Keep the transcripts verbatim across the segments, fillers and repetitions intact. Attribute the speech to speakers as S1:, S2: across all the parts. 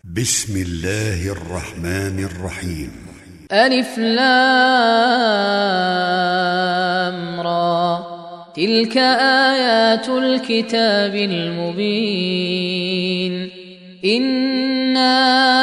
S1: بسم الله الرحمن الرحيم.
S2: ألف لام را، تلك آيات الكتاب المبين. إنا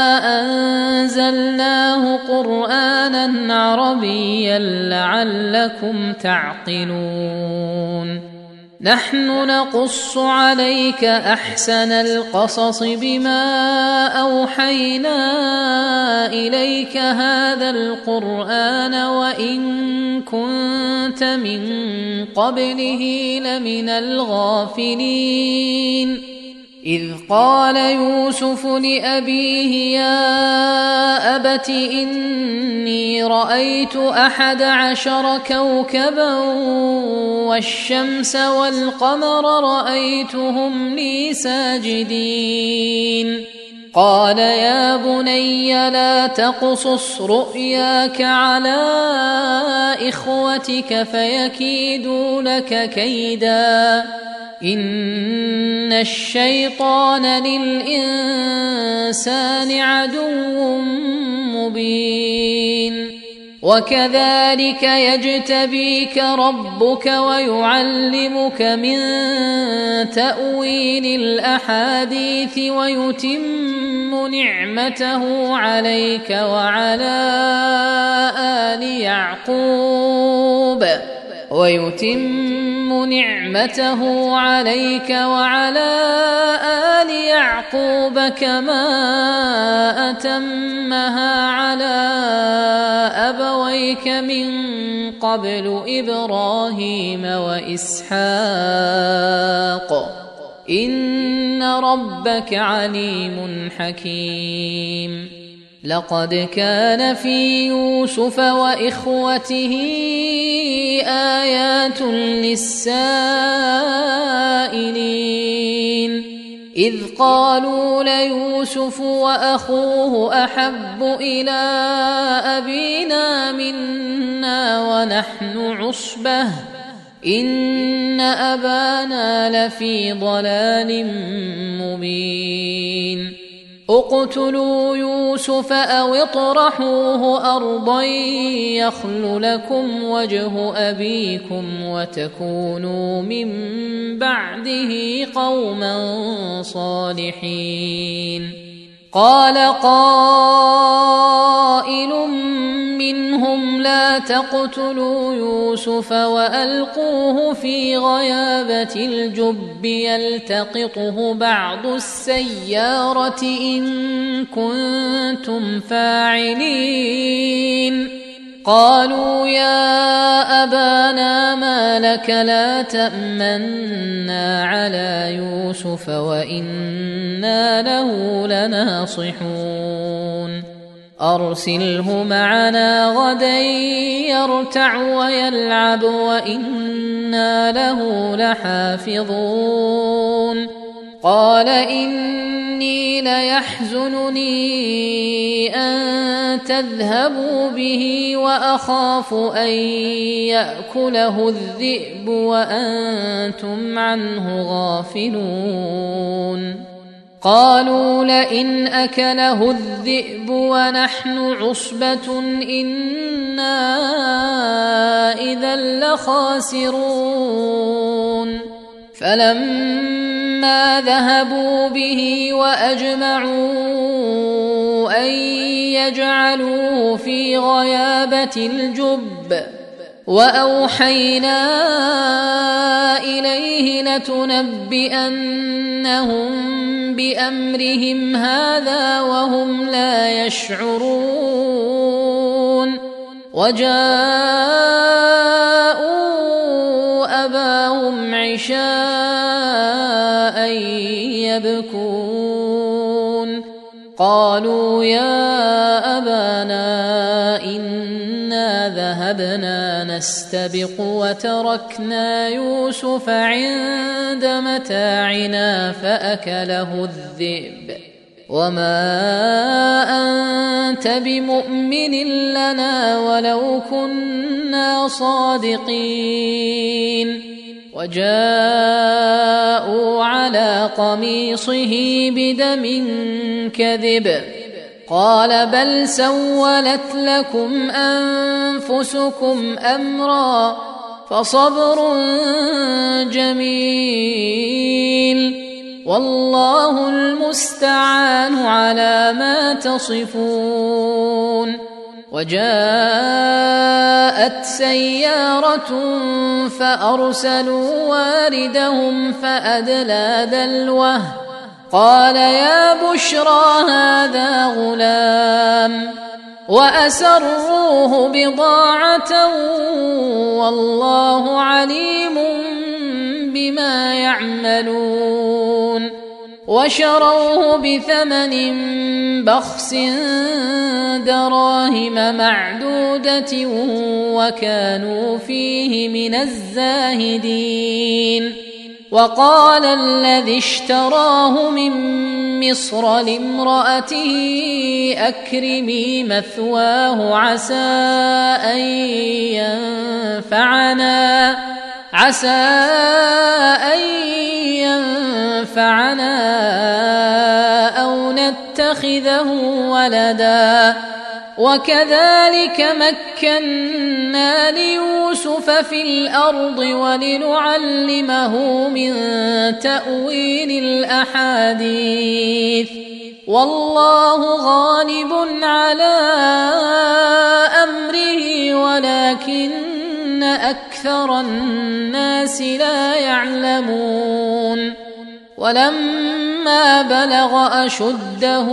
S2: أنزلناه قرآنا عربيا لعلكم تعقلون. نحن نقص عليك أحسن القصص بما أوحينا إليك هذا القرآن وإن كنت من قبله لمن الغافلين. إذ قال يوسف لأبيه يا أبت إني رأيت أحد عشر كوكبا والشمس والقمر رأيتهم لي ساجدين. قال يا بني لا تقصص رؤياك على إخوتك فيكيدوا لك كيدا إن الشيطان للإنسان عدو مبين. وكذلك يجتبيك ربك ويعلمك من تأويل الأحاديث ويتم نعمته عليك وعلى آل يعقوب ويتم نعمته عليك وعلى آل يعقوب كما أتمها على أبويك من قبل إبراهيم وإسحاق إن ربك عليم حكيم. لقد كان في يوسف وإخوته آيات للسائلين إذ قالوا ليوسف وأخوه أحب إلى أبينا منا ونحن عصبة إن أبانا لفي ضلال مبين. اقتلوا يوسف أو اطرحوه أرضا يخل لكم وجه أبيكم وتكونوا من بعده قوما صالحين. قال قائل منهم لا تقتلوا يوسف وألقوه في غيابة الجب يلتقطه بعض السيارة إن كنتم فاعلين. قالوا يا أبانا ما لك لا تأمنا على يوسف وإنا له لناصحون. أرسله معنا غدا يرتع ويلعب وإنا له لحافظون. قال إني ليحزنني أن تذهبوا به وأخاف أن يأكله الذئب وأنتم عنه غافلون. قالوا لئن أكله الذئب ونحن عصبة إنا إذا لخاسرون. فلما ذهبوا به وأجمعوا أن يجعلوه في غيابة الجب وأوحينا إليه لتنبئنهم بأمرهم هذا وهم لا يشعرون. وجاءوا أباهم عشاء يبكون. قالوا يا أبانا إنا ذهبنا نستبق وتركنا يوسف عند متاعنا فأكله الذئب وما أنت بمؤمن لنا ولو كنا صادقين. وجاءوا على قميصه بدم كذب قال بل سولت لكم أنفسكم أمرا فصبر جميل والله المستعان على ما تصفون. وجاءت سيارة فأرسلوا واردهم فأدلى دلوه قال يا بشرى هذا غلام وأسروه بضاعة والله عليم بما يعملون وشروه بثمن بخس دراهم معدودة وكانوا فيه من الزاهدين. وقال الذي اشتراه من مصر لامرأته أكرمي مثواه عسى أن ينفعنا عسى أن ينفعنا أو نتخذه ولدا وكذلك مكنا ليوسف في الأرض ولنعلمه من تأويل الأحاديث والله غالب على أمره ولكن أكثر الناس لا يعلمون. ولما بلغ أشده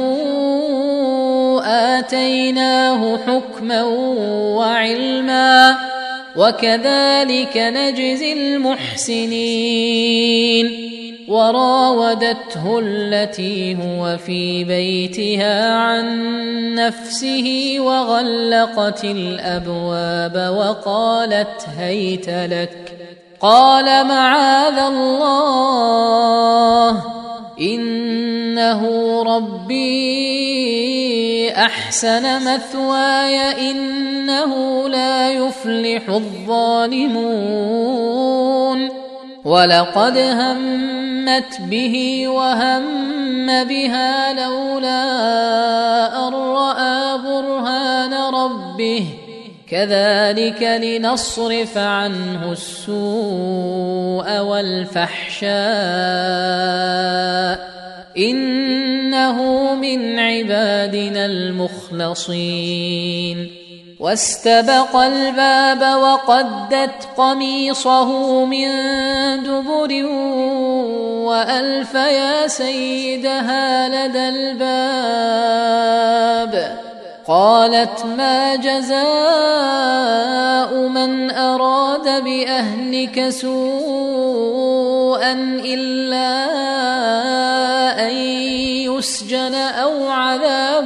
S2: آتيناه حكما وعلما وكذلك نجزي المحسنين. وراودته التي هو في بيتها عن نفسه وغلقت الأبواب وقالت هيت لك قال معاذ الله إنه ربي أحسن مثواي إنه لا يفلح الظالمون. ولقد همت به وهم بها لولا أن رأى برهان ربه كذلك لنصرف عنه السوء والفحشاء إنه من عبادنا المخلصين. واستبق الباب وقدت قميصه من دبر وألف يا سيدها لدى الباب قالت ما جزاء من أراد بأهلك سوءا إلا أن يسجن أو عذاب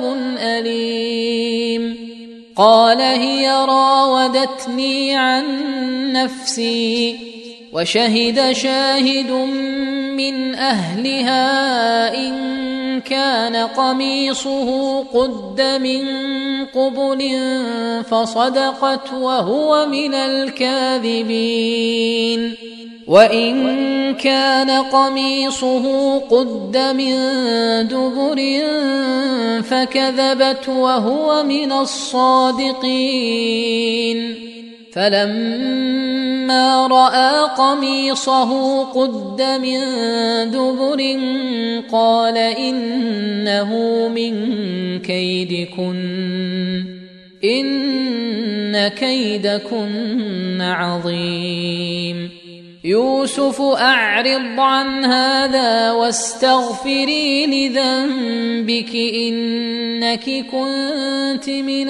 S2: أليم قال هي راودتني عن نفسي وشهد شاهد من أهلها إن كان قميصه قد من قبل فصدقت وهو من الكاذبين وإن كان قميصه قد من دبر فكذبت وهو من الصادقين. فلما رأى قميصه قد من دبر قال إنه من كيدكن إن كيدكن عظيم. يوسف أعرض عن هذا واستغفري لذنبك إنك كنت من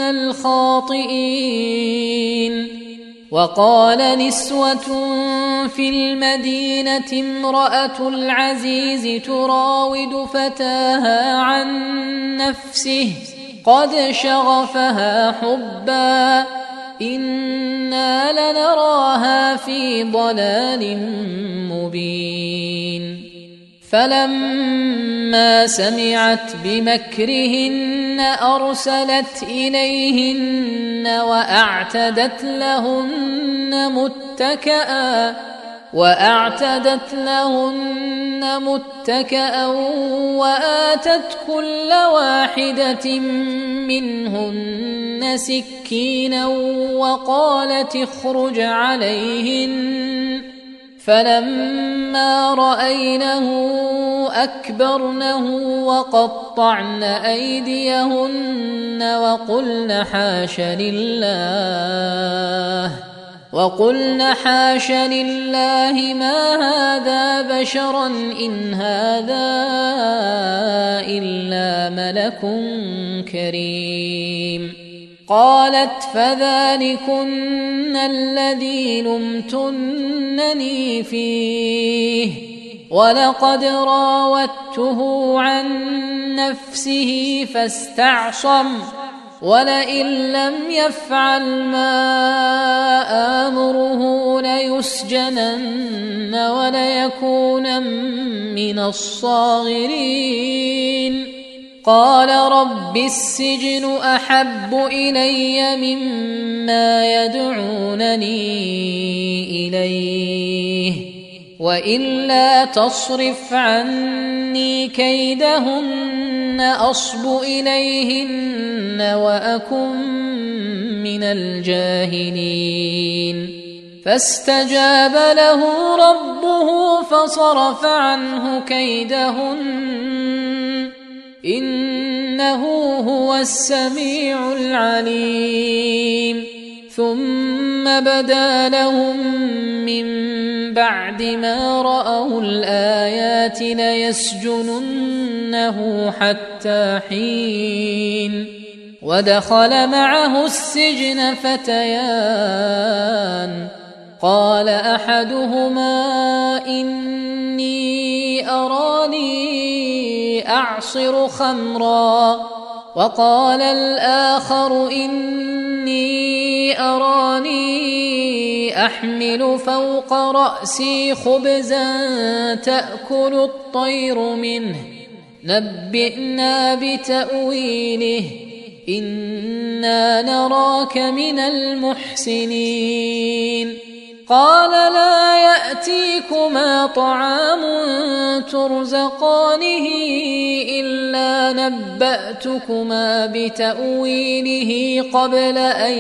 S2: الخاطئين. وقال نسوة في المدينة امرأة العزيز تراود فتاها عن نفسه قد شغفها حبا إنا لنراها في ضلال مبين. فلما سمعت بمكرهن أرسلت إليهن وأعتدت لهن متكئا وأعتدت لهن متكأ وآتت كل واحدة منهن سكينا وقالت اخرج عليهن فلما رأينه أكبرنه وقطعن أيديهن وقلن حاش لله وقلن حاش لله ما هذا بشرا إن هذا إلا ملك كريم. قالت فذلكن الذي لمتنني فيه ولقد راودته عن نفسه فاستعصم ولئن لم يفعل ما آمره ليسجنن وليكون من الصاغرين. قال رب السجن أحب إلي مما يدعونني إليه وإلا تصرف عني كيدهن أصب إليهن وأكن من الجاهلين. فاستجاب له ربه فصرف عنه كيدهن إنه هو السميع العليم. ثم بدا لهم من بعد ما رأوا الآيات ليسجننه حتى حين. ودخل معه السجن فتيان قال أحدهما إني أراني أعصر خمرا وقال الآخر إني أراني أحمل فوق رأسي خبزا تأكل الطير منه نبئنا بتأويله إنا نراك من المحسنين. قال لا يأتيكما طعام ترزقانه إلا نبأتكما بتأويله قبل أن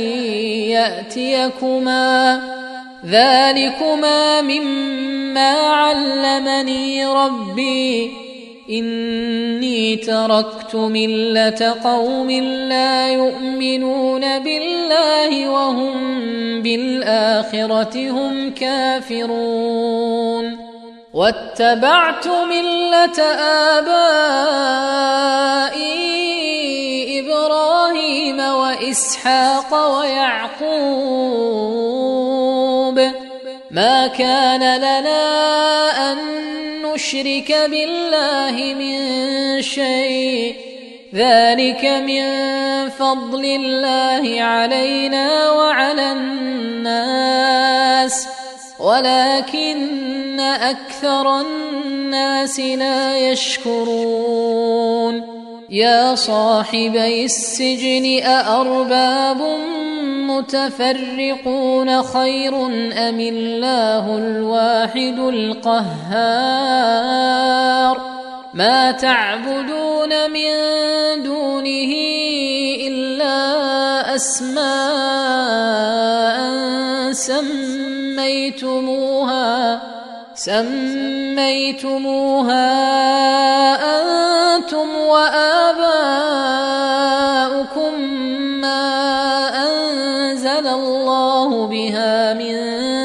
S2: يأتيكما ذلكما مما علمني ربي إني تركت ملة قوم لا يؤمنون بالله وهم بالآخرة هم كافرون واتبعت ملة آبائي إبراهيم وإسحاق ويعقوب ما كان لنا أن نشرك بالله من شيء ذلك من فضل الله علينا وعلى الناس ولكن أكثر الناس لا يشكرون. يا صاحبي السجن أأرباب متفرقون خير أم الله الواحد القهار ما تعبدون من دونه إلا أسماء سميتموها سميتموها أنتم وآباؤكم ما أنزل الله بها من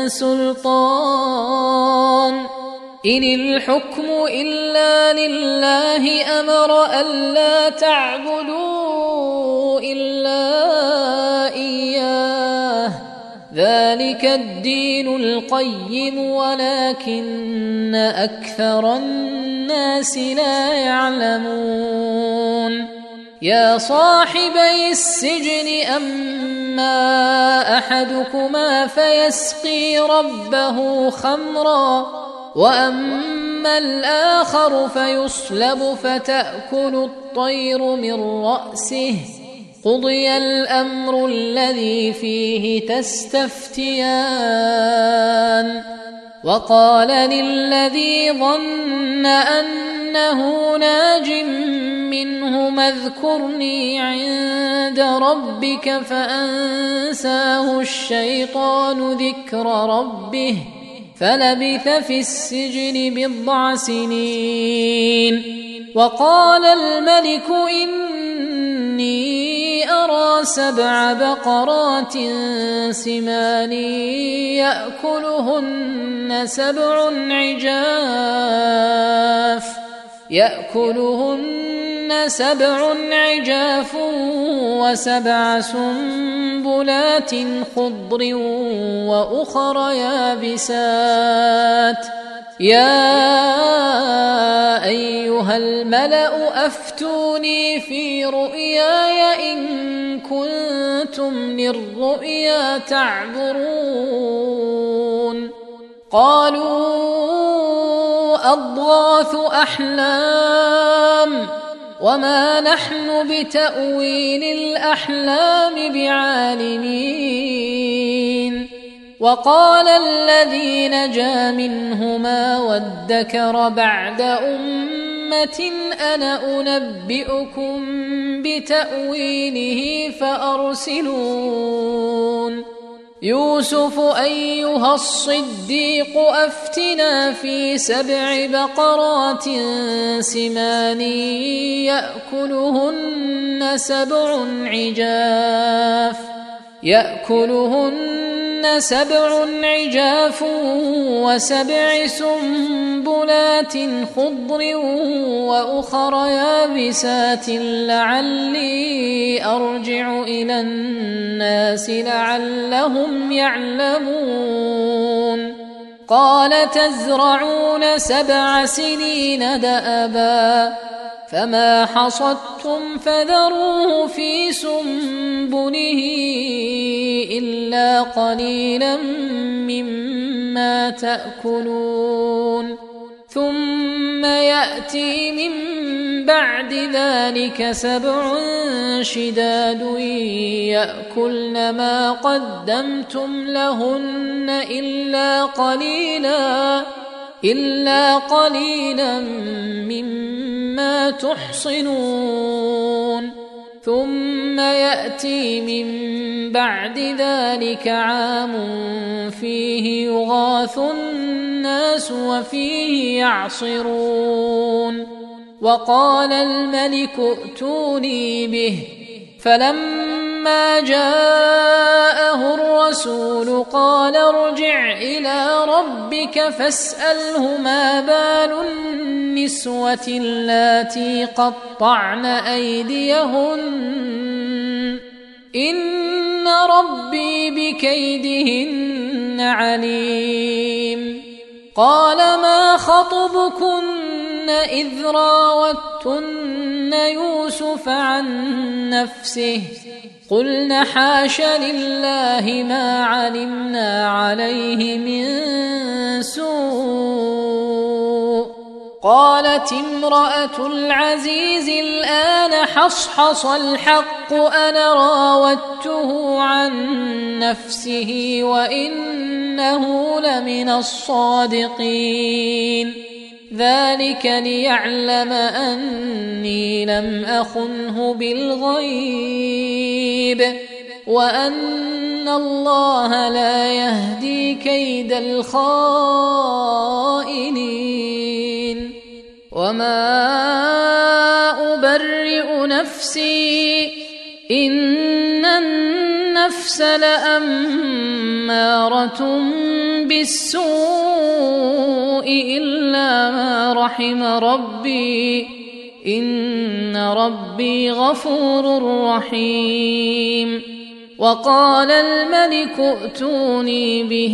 S2: سلطان إن الحكم إلا لله أمر ألا تعبدوا إلا إياه ذلك الدين القيم ولكن أكثر الناس لا يعلمون. يا صاحبي السجن أما أحدكما فيسقي ربه خمرا وأما الآخر فيصلب فتأكل الطير من رأسه قضي الأمر الذي فيه تستفتيان وقال للذي ظن أنه ناج منه اذكرني عند ربك فأنساه الشيطان ذكر ربه فلبث في السجن بضع سنين. وقال الملك إني أرى سبع بقرات سمان يأكلهن سبع عجاف يأكلهن سبع عجاف وسبع سنبلات خضر وأخر يابسات يا أيها الملأ أفتوني في رؤياي إن كنتم للرؤيا تعبرون. قالوا أضغاث أحلام وما نحن بتأويل الأحلام بعالمين. وقال الذي نجا منهما وادكر بعد أمة أنا أنبئكم بتأويله فأرسلون. يوسف أيها الصديق أفتنا في سبع بقرات سمان يأكلهن سبع عجاف يأكلهن سبع عجاف وسبع سنبلات خضر وأخر يابسات لعلي أرجع إلى الناس لعلهم يعلمون. قال تزرعون سبع سنين دأبا فما حصدتم فذروه في سنبله إلا قليلا مما تأكلون. ثم يأتي من بعد ذلك سبع شداد يأكلن ما قدمتم لهن إلا قليلا إلا قليلا مما تحصنون. ثم يأتي من بعد ذلك عام فيه يغاث الناس وفيه يعصرون. وقال الملك ائتوني به فلما جاءه الرسول قال ارجع إلى ربك فاسأله ما بال النسوة اللاتي قطعن أيديهن إن ربي بكيدهن عليم. قال ما خطبكن إذ راوتن يوسف عن نفسه قلن حاش لله ما علمنا عليه من سوء. قالت امرأة العزيز الآن حصحص الحق أنا راودته عن نفسه وإنه لمن الصادقين. ذلك ليعلم أني لم أخنه بالغيب وأن الله لا يهدي كيد الخائنين. وما أبرئ نفسي إن النفس لأمارة بالسوء إلا ما رحم ربي إن ربي غفور رحيم. وقال الملك ائتوني به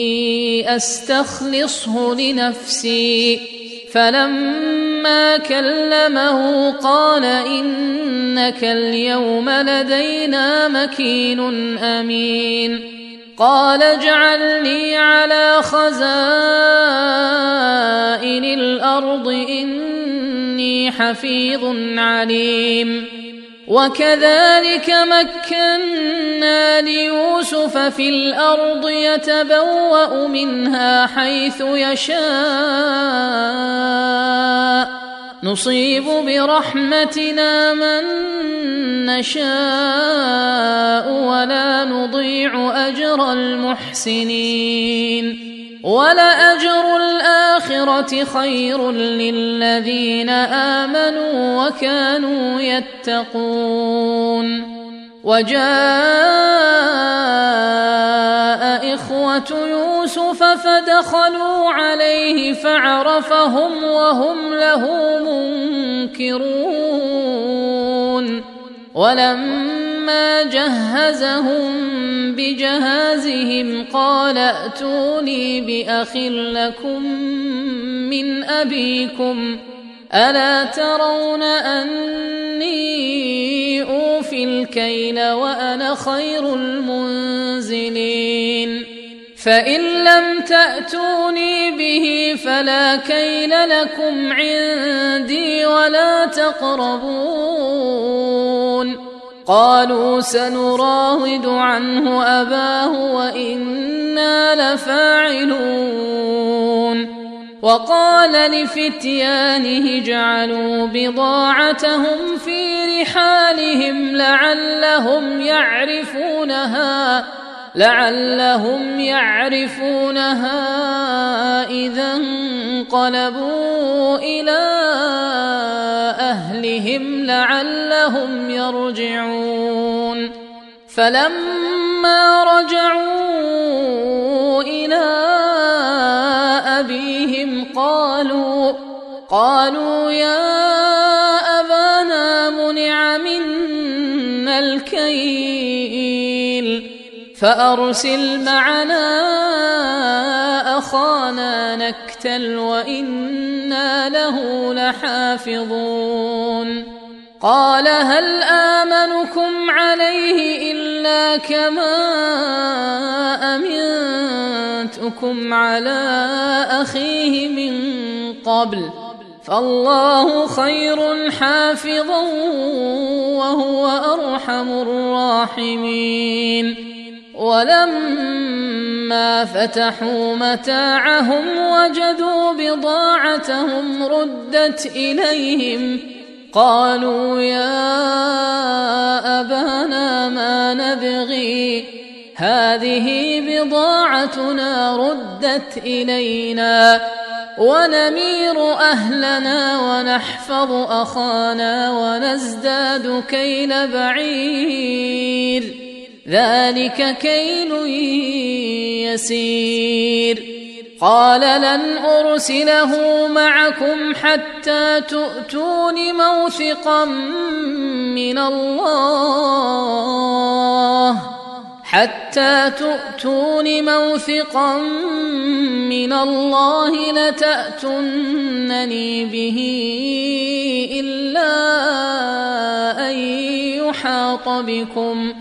S2: أستخلصه لنفسي فلما كلمه قال إنك اليوم لدينا مكين أمين. قال اجعلني على خزائن الأرض إني حفيظ عليم. وكذلك مكنا ليوسف في الأرض يتبوأ منها حيث يشاء نصيب برحمتنا من نشاء ولا نضيع أجر المحسنين ولأجر الآخرة خير للذين آمنوا وكانوا يتقون وجاء إخوة يوسف فدخلوا عليه فعرفهم وهم له منكرون ولما جهزهم بجهازهم قال ائتوني بأخ لكم من أبيكم ألا ترون أني أوفي الكيل وأنا خير المنزلين فإن لم تأتوني به فلا كيل لكم عندي ولا تقربون قالوا سنراود عنه أباه وإنا لفاعلون وقال لفتيانه اجعلوا بضاعتهم في رحالهم لعلهم يعرفونها لعلهم يعرفونها إذا انقلبوا إلى أهلهم لعلهم يرجعون فلما رجعوا إلى أبيهم قالوا قالوا يا أبانا منع منا الكيل فأرسل معنا أخانا نكتل وإنا له لحافظون قال هل آمنكم عليه إلا كما أمنتكم على أخيه من قبل فالله خير حافظا وهو أرحم الراحمين ولما فتحوا متاعهم وجدوا بضاعتهم ردت إليهم قالوا يا أبانا ما نبغي هذه بضاعتنا ردت إلينا ونمير أهلنا ونحفظ أخانا ونزداد كيل بعير ذلك كيل يسير قال لن أرسله معكم حتى تؤتون موثقا من الله حتى تؤتون موثقا من الله لتأتونني به إلا أن يحاط بكم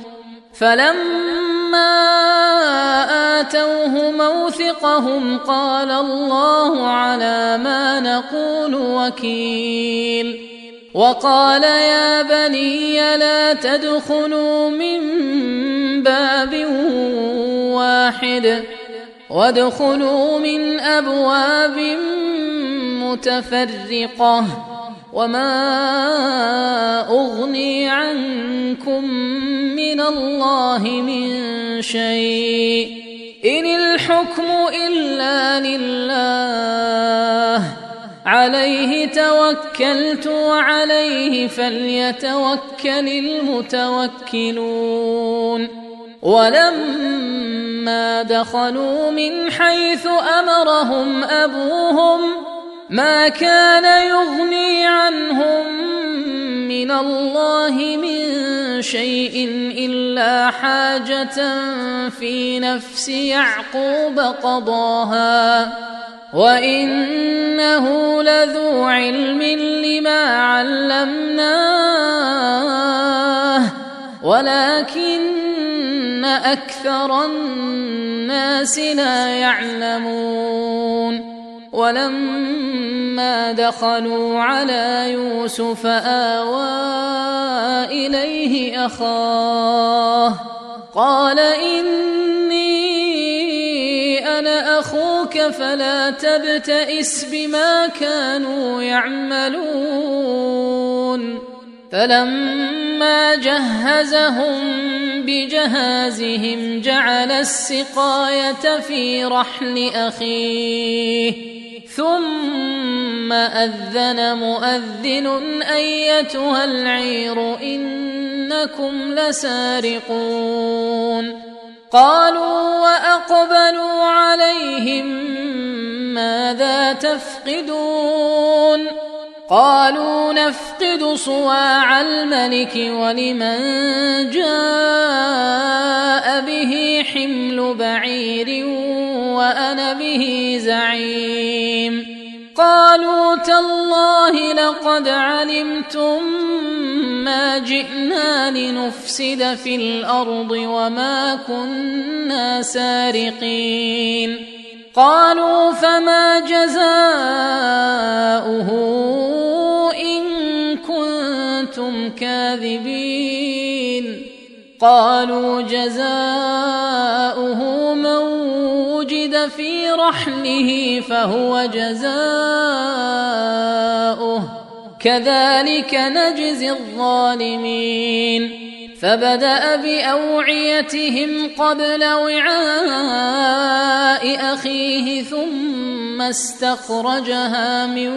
S2: فلما آتوه موثقهم قال الله على ما نقول وكيل وقال يا بني لا تدخلوا من باب واحد وادخلوا من أبواب متفرقة وما أغني عنكم من الله من شيء إن الحكم إلا لله عليه توكلت وعليه فليتوكل المتوكلون ولما دخلوا من حيث أمرهم أبوهم ما كان يغني عنهم من الله من شيء إلا حاجة في نفس يعقوب قضاها وإنه لذو علم لما علمناه ولكن أكثر الناس لا يعلمون ولما دخلوا على يوسف آوى إليه أخاه قال إني أنا أخوك فلا تبتئس بما كانوا يعملون فلما جهزهم بجهازهم جعل السقاية في رحل أخيه ثم أذن مؤذن أيتها العير إنكم لسارقون قالوا وأقبلوا عليهم ماذا تفقدون قالوا نفقد صواع الملك ولمن جاء به حمل بعير وأنا به زعيم قالوا تالله لقد علمتم ما جئنا لنفسد في الأرض وما كنا سارقين قالوا فما جزاؤه إن كنتم كاذبين قالوا جزاؤه من وجد في رحله فهو جزاؤه كذلك نجزي الظالمين فبدأ بأوعيتهم قبل وعاء أخيه ثم استخرجها من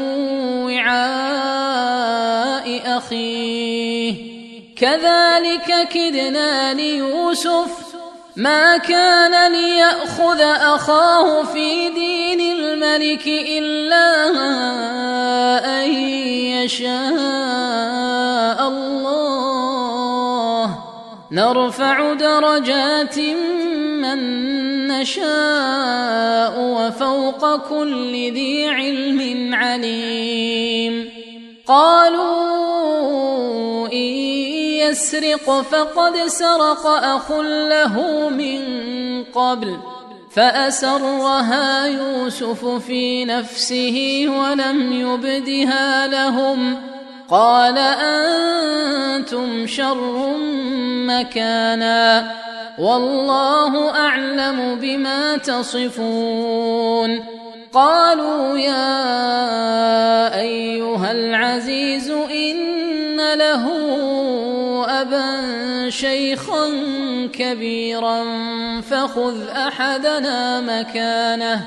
S2: وعاء أخيه كذلك كدنا ليوسف ما كان ليأخذ أخاه في دين الملك إلا أن يشاء الله نرفع درجات من نشاء وفوق كل ذي علم عليم قالوا إن يسرق فقد سرق أخ له من قبل فأسرها يوسف في نفسه ولم يبدها لهم قال أنتم شر مكانا والله أعلم بما تصفون قالوا يا أيها العزيز إن له أبا شيخا كبيرا فخذ أحدنا مكانه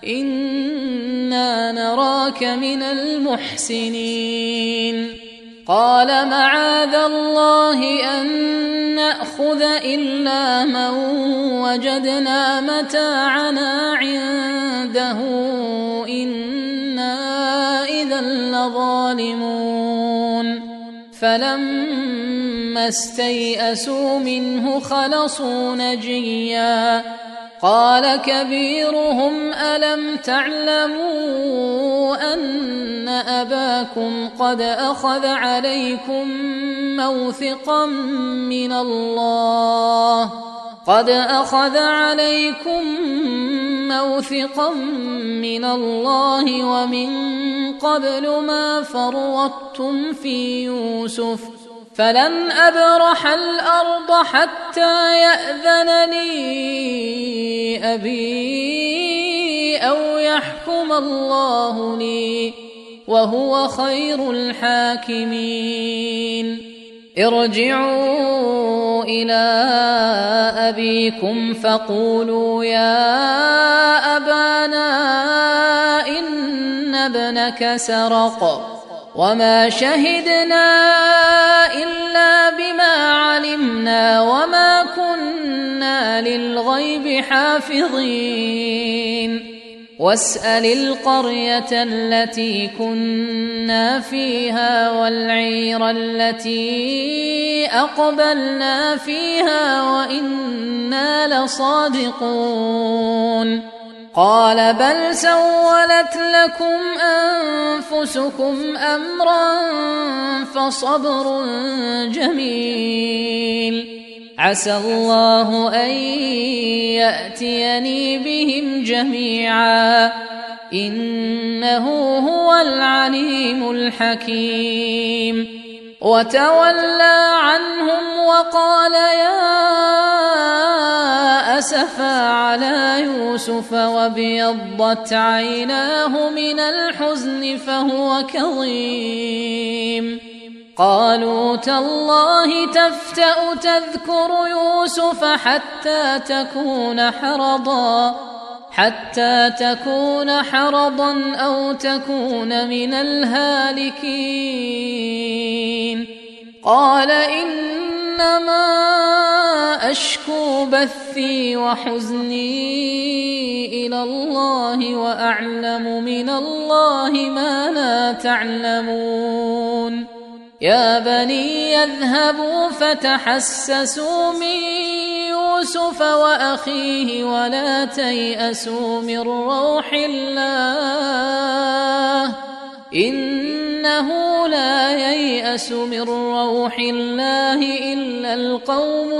S2: إنا نراك من المحسنين قال معاذ الله أن نأخذ إلا من وجدنا متاعنا عنده إنا إذا لظالمون فلما استيئسوا منه خلصوا نجيا قال كبيرهم ألم تعلموا أن أباكم قد أخذ عليكم موثقا من الله قد أخذ عليكم موثقا من الله ومن قبل ما فرطتم في يوسف فلن أبرح الأرض حتى يأذن لي أبي أو يحكم الله لي وهو خير الحاكمين ارجعوا إلى أبيكم فقولوا يا أبانا إن ابنك سرق وما شهدنا إلا بما علمنا وما كنا للغيب حافظين واسأل القرية التي كنا فيها والعير التي أقبلنا فيها وإنا لصادقون قال بل سولت لكم أنفسكم أمرا فصبر جميل عسى الله أن يأتيني بهم جميعا إنه هو العليم الحكيم. وتولى عنهم وقال يا أسفا على يوسف وابيضت عيناه من الحزن فهو كظيم. قالوا تالله تفتأ تذكر يوسف حتى تكون حرضا حتى تكون حرضا أو تكون من الهالكين. قال إنما أشكو بثي وحزني إلى الله وأعلم من الله ما لا تعلمون. يا بني يذهبوا فتحسسوا من يوسف وأخيه ولا تيأسوا من روح الله إنه لا ييأس من روح الله إلا القوم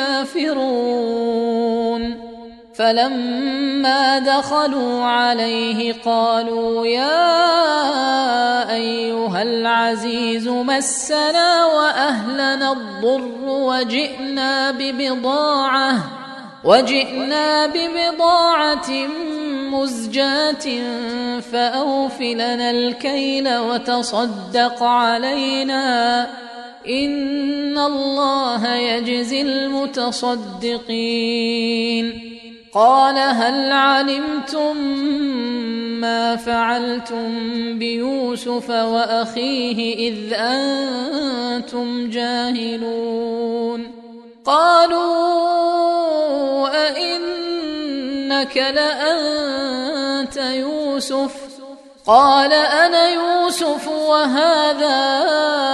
S2: الكافرون. فلما دخلوا عليه قالوا يا أيها العزيز مسنا وأهلنا الضر وجئنا ببضاعة وجئنا ببضاعة مزجاة فأوف لنا الكيل وتصدق علينا إن الله يجزي المتصدقين. قال هل علمتم ما فعلتم بيوسف وأخيه إذ أنتم جاهلون؟ قالوا أئنك لأنت يوسف؟ قال أنا يوسف وهذا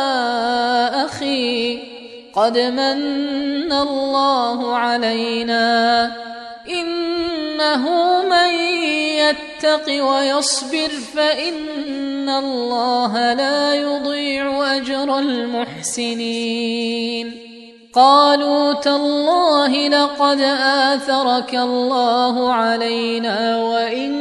S2: أخي قد من الله علينا إنه من يتق ويصبر فإن الله لا يضيع أجر المحسنين. قالوا تالله لقد آثرك الله علينا وإن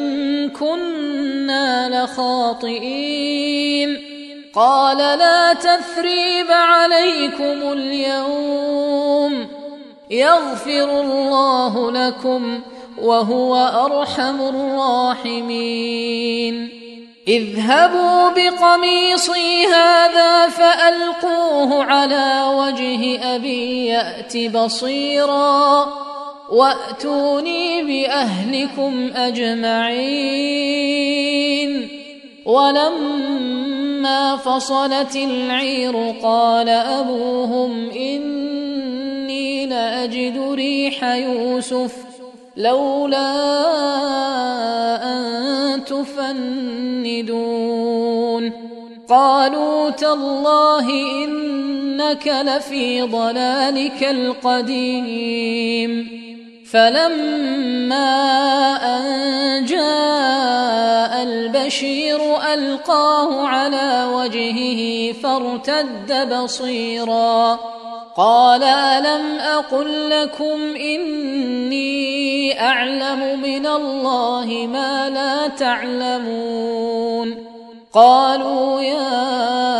S2: كنا لخاطئين. قال لا تثريب عليكم اليوم يغفر الله لكم وهو أرحم الراحمين. اذهبوا بقميصي هذا فألقوه على وجه أبي يأت بصيرا وأتوني بأهلكم أجمعين. ولما فصلت العير قال أبوهم إني لأجد ريح يوسف لولا أن تفندون. قالوا تالله إنك لفي ضلالك القديم. فلما أن جاء البشير ألقاه على وجهه فارتد بصيرا قال ألم أقل لكم إني أعلم من الله ما لا تعلمون؟ قالوا يا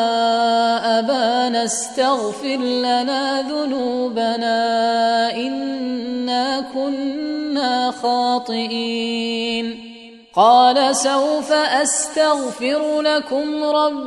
S2: أبانا استغفر لنا ذنوبنا إنا كنا خاطئين. قال سوف أستغفر لكم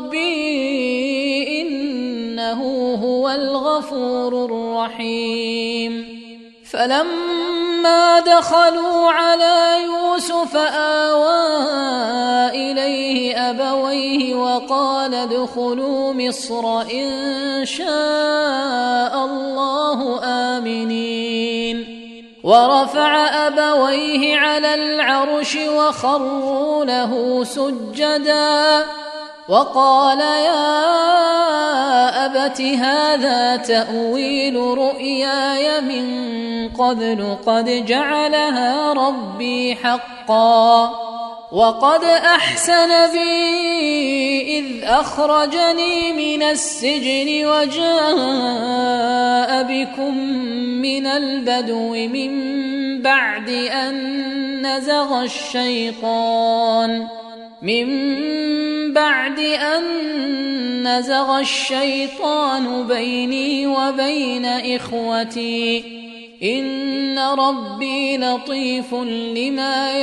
S2: ربي إنه هو الغفور الرحيم. فلما دخلوا على يوسف آوى إليه أبويه وقال ادخلوا مصر إن شاء الله آمنين. ورفع أبويه على العرش وخروا له سجدا وقال يا أبت هذا تأويل رؤياي من قبل قد جعلها ربي حقا وقد أحسن بي إذ أخرجني من السجن وجاء بكم من البدو من بعد أن نزغ الشيطان من بعد أن نزغ الشيطان بيني وبين إخوتي إن ربي لطيف لما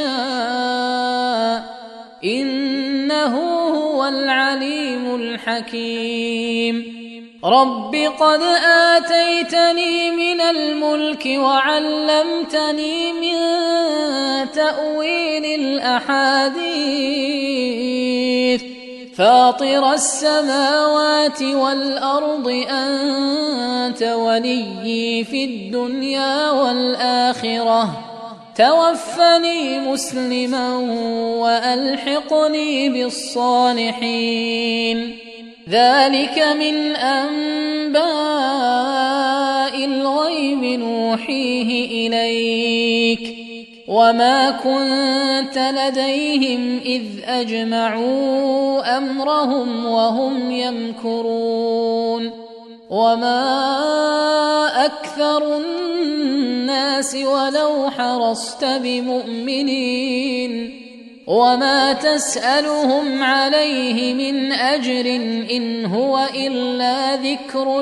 S2: يشاء إنه هو العليم الحكيم رب قد آتيتني من الملك وعلمتني من تأويل الأحاديث فاطر السماوات والأرض أنت وليي في الدنيا والآخرة توفني مسلما وألحقني بالصالحين ذلك من أنباء الغيب نوحيه إليك وما كنت لديهم إذ أجمعوا أمرهم وهم يمكرون وما أكثر الناس ولو حرصت بمؤمنين وما تسألهم عليه من أجر إن هو إلا ذكر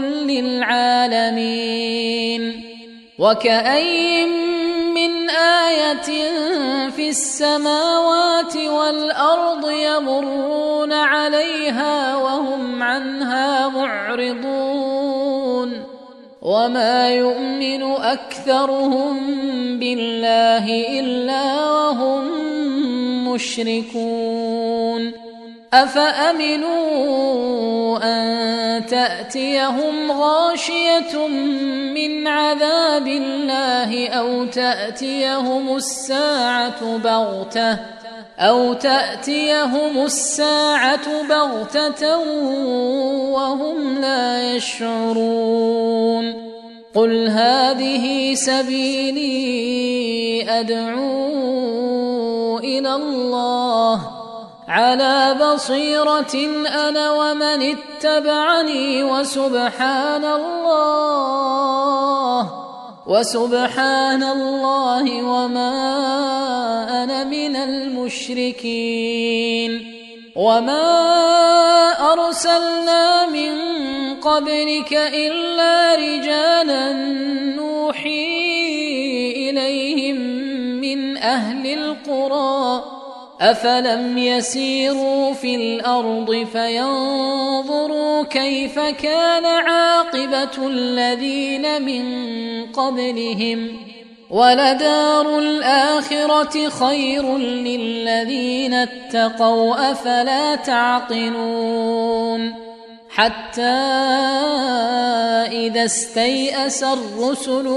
S2: للعالمين وكأي من آية في السماوات والأرض يمرون عليها وهم عنها معرضون وما يؤمن أكثرهم بالله إلا وهم مشركون أفأمنوا أن تأتيهم غاشية من عذاب الله أو تأتيهم الساعة بغتة أو تأتيهم الساعة بغتة وهم لا يشعرون قل هذه سبيلي أدعو إلى الله على بصيرة أنا ومن اتبعني وسبحان الله وسبحان الله وما أنا من المشركين وما أرسلنا من قبلك إلا رجالا نوحي إليهم من أهل القرى أفلم يسيروا في الأرض فينظروا كيف كان عاقبة الذين من قبلهم ولدار الآخرة خير للذين اتقوا أفلا تعقلون حتى إذا استيأس الرسل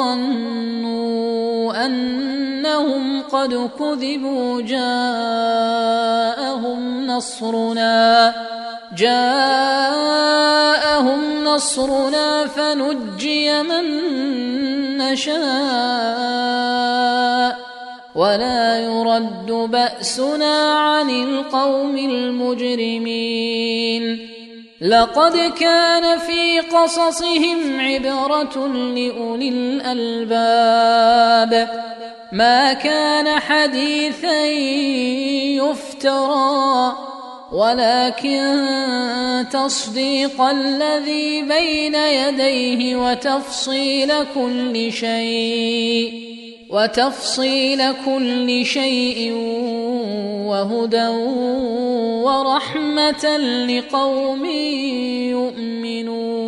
S2: وظنوا أنهم قد كذبوا جاءهم نصرنا جاءهم نصرنا فنجي من نشاء ولا يرد بأسنا عن القوم المجرمين لقد كان في قصصهم عبرة لأولي الألباب ما كان حديثا يفترى ولكن تصديق الذي بين يديه وتفصيل كل شيء وتفصيل كل شيء وهدى ورحمة لقوم يؤمنون